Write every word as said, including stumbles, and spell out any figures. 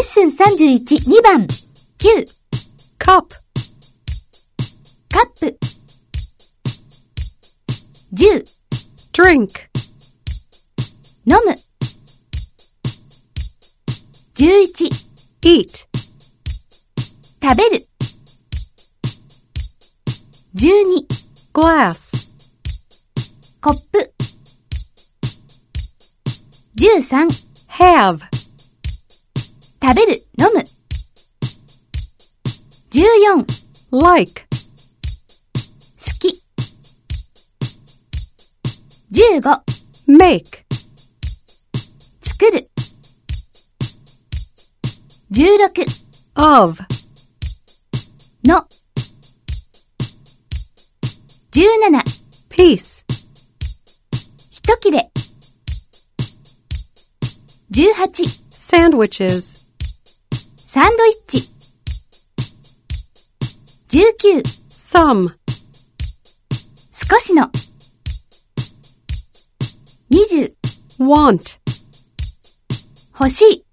ッスンさんじゅういち、にばん。きゅう。 cup カップ。じゅう。 drink 飲む。じゅういち。 eat 食べる。じゅうに。 glass コップ。じゅうさん。 have 食べる、飲む。じゅうよん。 like 好き。じゅうご。 make 作る。じゅうろく。 of の。じゅうなな。 piece 一切れ。じゅうはち。 sandwiches サンドイッチ。じゅうきゅう。 some 少しの。にじゅう。 want 欲しい。